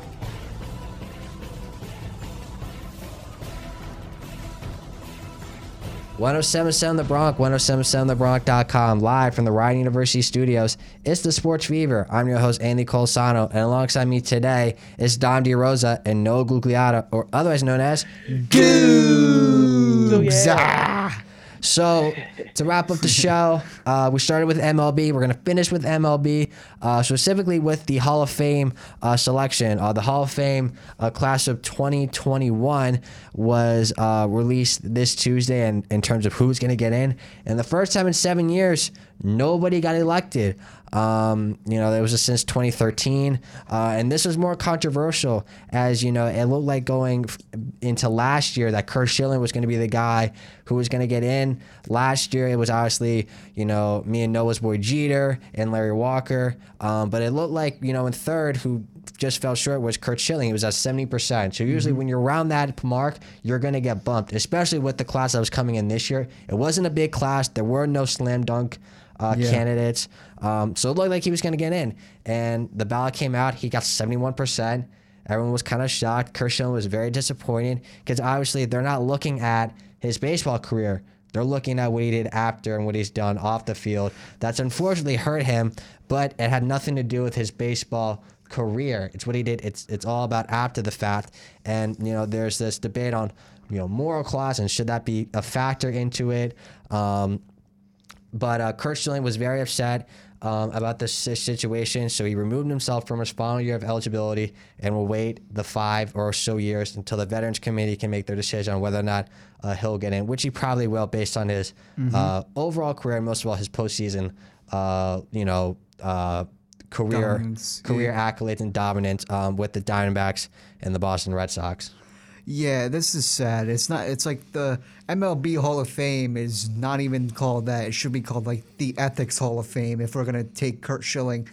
ten seventy-seven The Bronx, ten seventy-seven the bronx dot com, live from the Rider University studios. It's the Sports Fever. I'm your host, Andy Colsano, and alongside me today is Dom DeRosa and Noah Gugliotta, or otherwise known as Goobs. So, yeah. So to wrap up the show, uh, we started with M L B. We're gonna finish with M L B, uh, specifically with the Hall of Fame uh, selection. Uh, the Hall of Fame uh, class of twenty twenty-one was uh, released this Tuesday, and in terms of who's gonna get in, and the first time in seven years, nobody got elected. Um, you know, that was since twenty thirteen, uh, and this was more controversial as, you know, it looked like going f- into last year that Curt Schilling was going to be the guy who was going to get in. Last year, it was obviously, you know, me and Noah's boy Jeter and Larry Walker, um, but it looked like, you know, in third, who just fell short, was Curt Schilling. He was at seventy percent. So usually mm-hmm. when you're around that mark, you're going to get bumped, especially with the class that was coming in this year. It wasn't a big class. There were no slam dunk Uh, yeah. candidates. Um, so it looked like he was going to get in. And the ballot came out. He got seventy-one percent. Everyone was kind of shocked. Curt Schilling was very disappointed because obviously they're not looking at his baseball career. They're looking at what he did after and what he's done off the field. That's unfortunately hurt him, but it had nothing to do with his baseball career. It's what he did. It's it's all about after the fact. And, you know, there's this debate on, you know, moral clause and should that be a factor into it. Um, But uh, Curt Schilling was very upset um, about this situation, so he removed himself from his final year of eligibility and will wait the five or so years until the Veterans Committee can make their decision on whether or not uh, he'll get in, which he probably will based on his mm-hmm. uh, overall career and most of all his postseason, uh, you know, uh, career dominance, career yeah. accolades and dominance um, with the Diamondbacks and the Boston Red Sox. Yeah, this is sad. It's not. It's like the M L B Hall of Fame is not even called that. It should be called like the Ethics Hall of Fame if we're gonna take Curt Schilling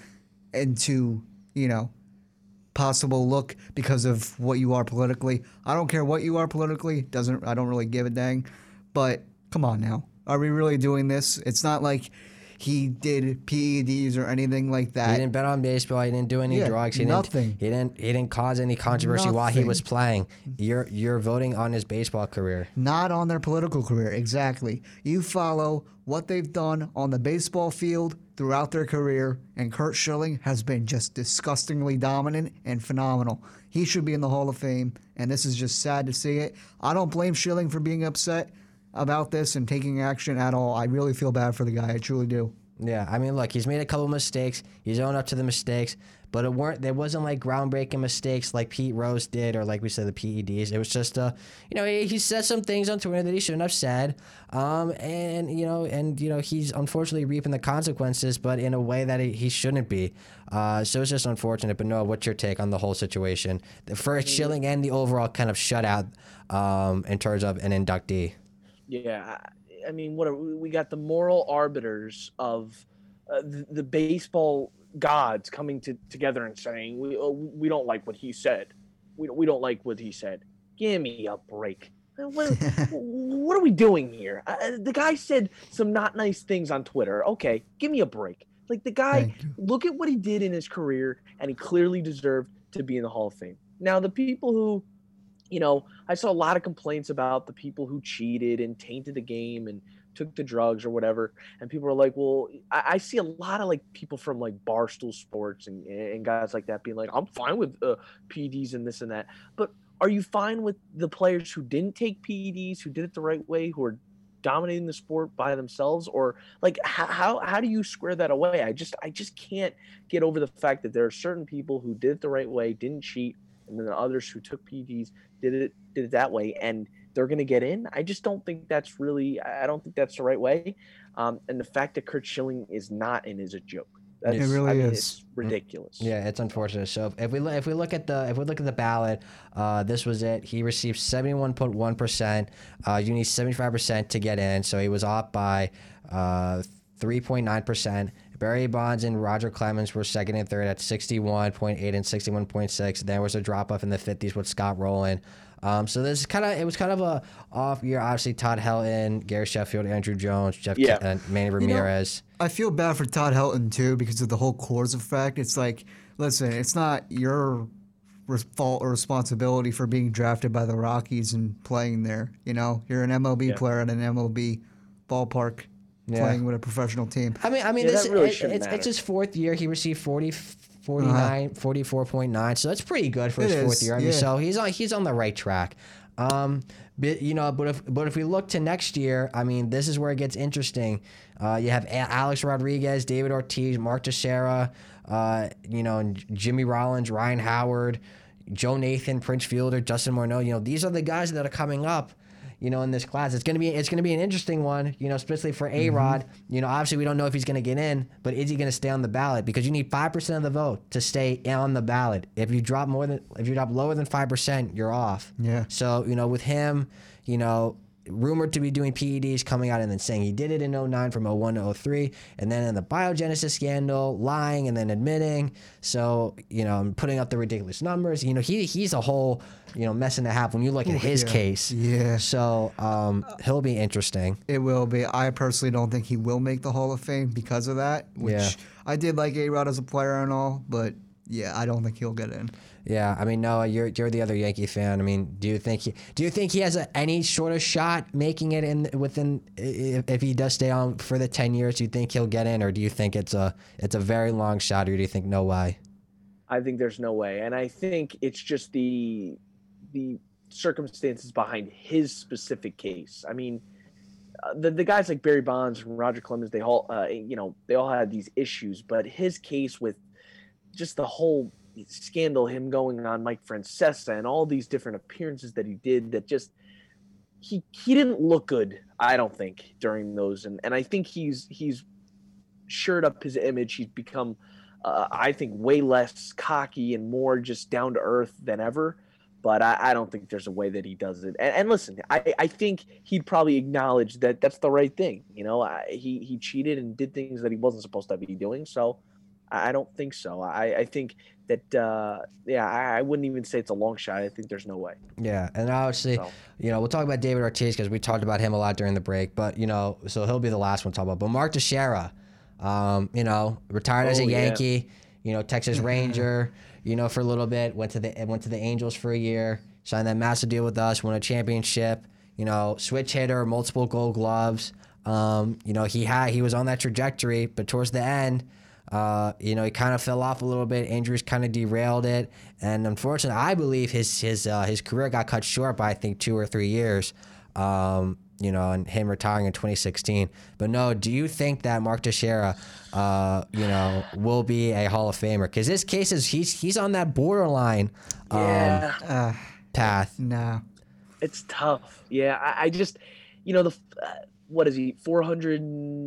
into, you know, possible look because of what you are politically. I don't care what you are politically. Doesn't. I don't really give a dang. But come on now, are we really doing this? It's not like he did P E Ds or anything like that. He didn't bet on baseball. He didn't do any yeah, drugs. He nothing. Didn't, he didn't. He didn't cause any controversy nothing. while he was playing. You're you're voting on his baseball career, not on their political career. Exactly. You follow what they've done on the baseball field throughout their career, and Curt Schilling has been just disgustingly dominant and phenomenal. He should be in the Hall of Fame, and this is just sad to see it. I don't blame Schilling for being upset about this and taking action at all. I really feel bad for the guy. I truly do. Yeah, I mean, look, he's made a couple mistakes. He's owned up to the mistakes, but it weren't. There wasn't like groundbreaking mistakes like Pete Rose did, or like we said, the P E Ds. It was just, uh, you know, he, he said some things on Twitter that he shouldn't have said, um, and you know, and you know, he's unfortunately reaping the consequences, but in a way that he, he shouldn't be. Uh, so it's just unfortunate. But Noah, what's your take on the whole situation, the first Schilling and the overall kind of shutout um, in terms of an inductee? Yeah. I mean, what are, we got the moral arbiters of uh, the, the baseball gods coming to, together and saying, we uh, we don't like what he said. We, we don't like what he said. Give me a break. What, what are we doing here? Uh, the guy said some not nice things on Twitter. Okay, give me a break. Like the guy, look at what he did in his career, and he clearly deserved to be in the Hall of Fame. Now, the people who You know, I saw a lot of complaints about the people who cheated and tainted the game and took the drugs or whatever. And people are like, well, I, I see a lot of like people from like Barstool Sports and, and guys like that being like, I'm fine with uh, P E Ds and this and that. But are you fine with the players who didn't take P E Ds, who did it the right way, who are dominating the sport by themselves? Or like, how, how, how do you square that away? I just, I just can't get over the fact that there are certain people who did it the right way, didn't cheat, and then the others who took P E Ds did it did it that way, and they're going to get in. I just don't think that's really. I don't think that's the right way. Um, and the fact that Curt Schilling is not in is a joke. That's, it really I mean, is. It's ridiculous. Yeah, it's unfortunate. So if we look, if we look at the if we look at the ballot, uh, this was it. He received seventy-one point one percent. Uh, you need seventy-five percent to get in, so he was off by uh, three point nine percent. Barry Bonds and Roger Clemens were second and third at sixty-one point eight and sixty-one point six. There was a drop off in the fifties with Scott Rowland. Um, so this is kind of it was kind of a off year. Obviously, Todd Helton, Gary Sheffield, Andrew Jones, Jeff, yeah. K- uh, Manny Ramirez. You know, I feel bad for Todd Helton too because of the whole Coors effect. It's like, listen, it's not your fault or responsibility for being drafted by the Rockies and playing there. You know, you're an M L B yeah. player at an M L B ballpark. Yeah. Playing with a professional team. I mean, I mean, yeah, this really it, it's, it's his fourth year. He received forty, forty-nine, forty-four point nine. So that's pretty good for his It fourth is, year. I mean, yeah. so he's on he's on the right track. Um, but you know, but if but if we look to next year, I mean, this is where it gets interesting. Uh, you have A- Alex Rodriguez, David Ortiz, Mark Teixeira, uh, you know, and Jimmy Rollins, Ryan Howard, Joe Nathan, Prince Fielder, Justin Morneau. You know, these are the guys that are coming up, you know, in this class. It's gonna be it's gonna be an interesting one, you know, especially for A Rod. Mm-hmm. You know, obviously we don't know if he's gonna get in, but is he gonna stay on the ballot? Because you need five percent of the vote to stay on the ballot. If you drop more than if you drop lower than five percent, you're off. Yeah. So you know, with him, you know, rumored to be doing P E Ds, coming out and then saying he did it in oh nine from oh one to oh three, and then in the biogenesis scandal, lying and then admitting. So, you know, I'm putting up the ridiculous numbers. You know, he he's a whole, you know, mess and a half when you look at his yeah. case. Yeah. So um, he'll be interesting. It will be. I personally don't think he will make the Hall of Fame because of that, which Yeah. I did like A-Rod as a player and all, but yeah, I don't think he'll get in. Yeah, I mean, Noah, you're you're the other Yankee fan. I mean, do you think he do you think he has a, any sort of shot making it in within if, if he does stay on for the ten years? Do you think he'll get in, or do you think it's a it's a very long shot, or do you think no way? I think there's no way, and I think it's just the the circumstances behind his specific case. I mean, uh, the the guys like Barry Bonds and Roger Clemens, they all uh, you know they all had these issues, but his case with just the whole scandal, him going on Mike Francesa and all these different appearances that he did, that just he he didn't look good, I don't think, during those, and and I think he's he's shored up his image. He's become uh, I think way less cocky and more just down to earth than ever. But I, I don't think there's a way that he does it. And, and listen, I, I think he'd probably acknowledge that that's the right thing. You know, I, he he cheated and did things that he wasn't supposed to be doing. So I, I don't think so. I, I think that, uh, yeah, I, I wouldn't even say it's a long shot. I think there's no way. Yeah, and obviously, So. you know, we'll talk about David Ortiz because we talked about him a lot during the break. But you know, so he'll be the last one to talk about. But Mark Teixeira, um, you know, retired as a Oh, yeah. Yankee. You know, Texas Ranger. You know, for a little bit, went to the went to the Angels for a year, signed that massive deal with us, won a championship. You know, switch hitter, multiple Gold Gloves. Um, you know, he had he was on that trajectory, but towards the end, uh, you know, he kind of fell off a little bit. Injuries kind of derailed it, and unfortunately, I believe his his uh, his career got cut short by I think two or three years. Um, you know, and him retiring in twenty sixteen. But no, do you think that Mark Teixeira, uh, you know, will be a Hall of Famer? Because his case is he's he's on that borderline um, Yeah. Uh, path. nah. It's tough. Yeah, I, I just, you know, the uh, what is he? Four hundred.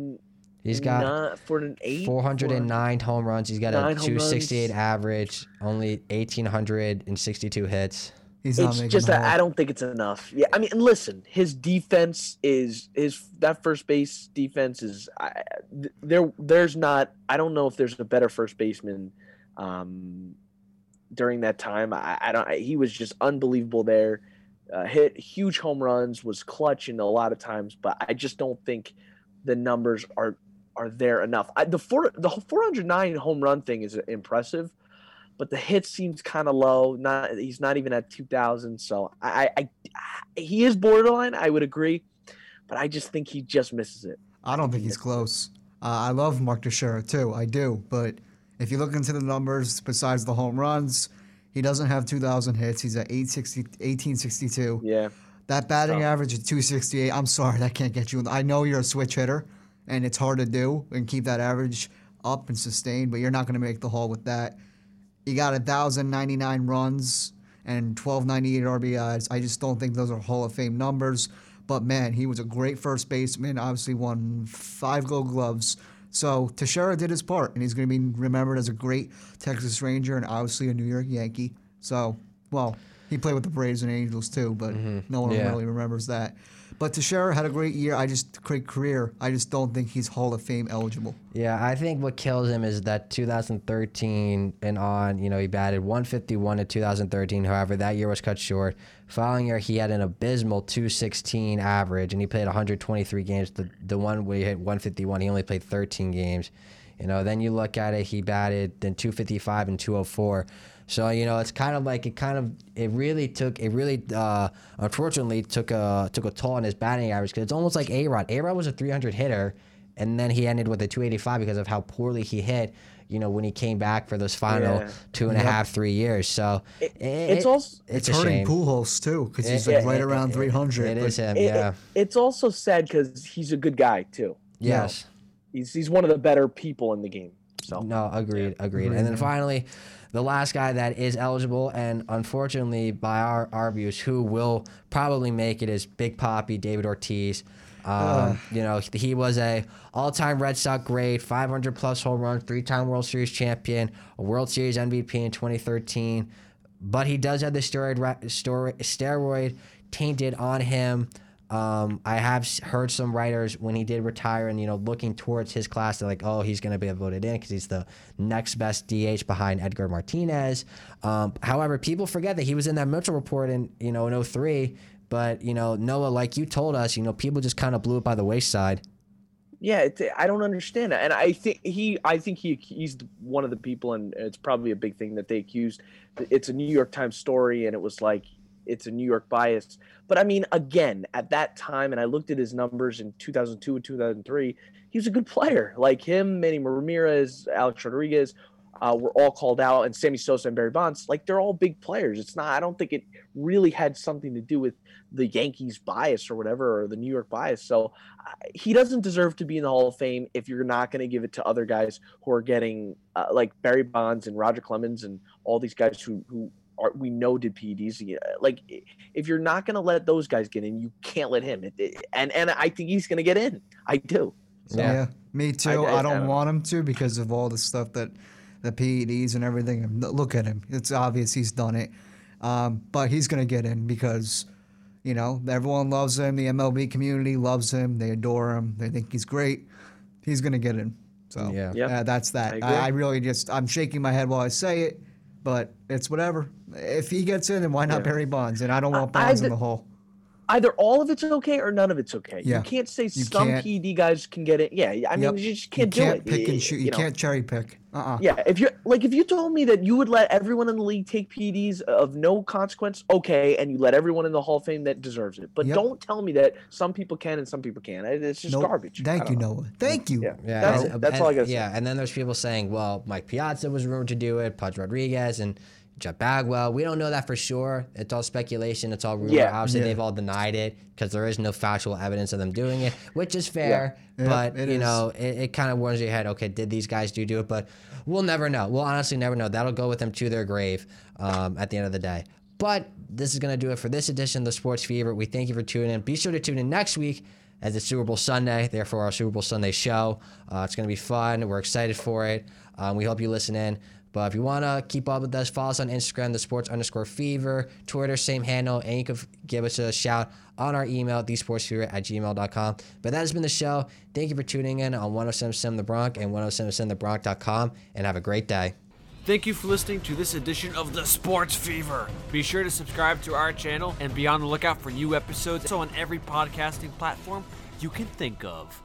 He's got four hundred eight. four hundred nine home runs. He's got a Nine home two sixty-eight runs. average, only eighteen sixty-two hits. He's not It's making just the that Hall. I don't think it's enough. Yeah, I mean, and listen, his defense is his that first base defense is I, th- there. There's not. I don't know if there's a better first baseman um, during that time. I, I don't. I, he was just unbelievable there. Uh, hit huge home runs, was clutch in a lot of times, but I just don't think the numbers are are there enough. I, the four the four hundred nine home run thing is impressive, but the hit seems kind of low. Not he's not even at two thousand, so I, I, I he is borderline. I would agree, but I just think he just misses it. I don't think he's close. Uh, I love Mark Teixeira too. I do, but if you look into the numbers, besides the home runs, he doesn't have two thousand hits. He's at eight sixty, eighteen sixty-two. Yeah, That batting Tough. average at two sixty-eight. I'm sorry, that can't get you. I know you're a switch hitter, and it's hard to do and keep that average up and sustained, but you're not going to make the Hall with that. You got one thousand ninety-nine runs and twelve ninety-eight R B Is. I just don't think those are Hall of Fame numbers. But man, he was a great first baseman. Obviously won five Gold Gloves. So Teixeira did his part, and he's going to be remembered as a great Texas Ranger and obviously a New York Yankee. So, well, he played with the Braves and Angels too, but no one Yeah. really remembers that. But Teixeira had a great year. I just great career. I just don't think he's Hall of Fame eligible. Yeah, I think what kills him is that two thousand thirteen and on, you know, he batted one fifty-one in two thousand thirteen. However, that year was cut short. Following year, he had an abysmal two sixteen average, and he played one hundred twenty-three games. The the one where he hit one fifty-one, he only played thirteen games. You know, then you look at it, he batted then two fifty-five and two oh four. So, you know, it's kind of like it kind of it really took it really uh, unfortunately took a took a toll on his batting average because it's almost like A-Rod. A-Rod was a three hundred hitter, and then he ended with a two eighty-five because of how poorly he hit. you know, when he came back for those final Yeah. two and a Yep. half, three years. So It- it, it's it- also it's, It's a hurting shame. Pujols too, because he's It- like it- right it- around it- three hundred. It is him, it- yeah. it- it's also sad because he's a good guy too. Yes. He's he's one of the better people in the game. So No, agreed, agreed. Agreed, And then yeah. finally, the last guy that is eligible, and unfortunately by our, our views, who will probably make it is Big Papi, David Ortiz. Um, you know, he, he was a all-time Red Sox great, five hundred plus home runs, three-time World Series champion, a World Series M V P in twenty thirteen. But he does have the steroid ra- steroid, steroid tainted on him. Um, I have s- heard some writers when he did retire and, you know, looking towards his class, they're like, oh, he's going to be voted in because he's the next best D H behind Edgar Martinez. Um, however, people forget that he was in that Mitchell report in, you know, in oh three. But, you know, Noah, like you told us, you know, people just kind of blew it by the wayside. yeah, it, I don't understand it, and I think he I think he he's one of the people, and it's probably a big thing that they accused. It's a New York Times story, and it was like it's a New York bias. But I mean, again, at that time, and I looked at his numbers in two thousand two and two thousand three, he was a good player. Like him, Manny Ramirez, Alex Rodriguez, uh, were all called out, and Sammy Sosa and Barry Bonds, like they're all big players. It's not, I don't think it really had something to do with the Yankees bias or whatever, or the New York bias. So uh, he doesn't deserve to be in the Hall of Fame if you're not going to give it to other guys who are getting uh, like Barry Bonds and Roger Clemens and all these guys who, who are, we know did P E Ds. Like if you're not going to let those guys get in, you can't let him. It, it, and, and I think he's going to get in. I do. So, Yeah. Yeah, me too. I- I, I- don't I don't- want him to because of all the stuff that the P E Ds and everything. And look at him. It's obvious he's done it. Um, but he's going to get in because, you know, everyone loves him. The M L B community loves him. They adore him. They think he's great. He's going to get in. So Yeah. Yep. uh, that's that. I I, agree. I really just, I'm shaking my head while I say it, but it's whatever. If he gets in, then why not Yeah. Barry Bonds? And I don't want I- I Bonds in d- the hole. Either all of it's okay or none of it's okay. Yeah. You can't say some can't. P E D guys can get it. Yeah, I mean, Yep. you just can't, you can't do it. pick and shoot. You, know. can't cherry pick. Uh-uh. Yeah, if you're like if you told me that you would let everyone in the league take P E Ds of no consequence, okay, and you let everyone in the Hall of Fame that deserves it. But Yep. don't tell me that some people can and some people can't. It- It's just Nope. garbage. I Thank don't you, know. Noah. Thank you. Yeah, Yeah, that's and- it. That's and- all I gotta say. Yeah, and then there's people saying, well, Mike Piazza was rumored to do it, Pudge Rodriguez, and Jeff Bagwell. We don't know that for sure. It's all speculation. It's all rumor. Yeah. Obviously, Yeah. they've all denied it because there is no factual evidence of them doing it, which is fair. Yeah. But, Yeah, it you is. know, it, it kind of warns your head, okay, did these guys do do it? But we'll never know. We'll honestly never know. That'll go with them to their grave um, at the end of the day. But this is going to do it for this edition of the Sports Fever. We thank you for tuning in. Be sure to tune in next week as it's Super Bowl Sunday, therefore our Super Bowl Sunday show. Uh, it's going to be fun. We're excited for it. Um, we hope you listen in. But if you want to keep up with us, follow us on Instagram, the sports underscore fever, Twitter, same handle, and you can f- give us a shout on our email, the sports fever at gmail dot com. But that has been the show. Thank you for tuning in on one oh seven point seven The Bronx and one oh seven point seven the bronx dot com, and have a great day. Thank you for listening to this edition of the Sports Fever. Be sure to subscribe to our channel and be on the lookout for new episodes on every podcasting platform you can think of.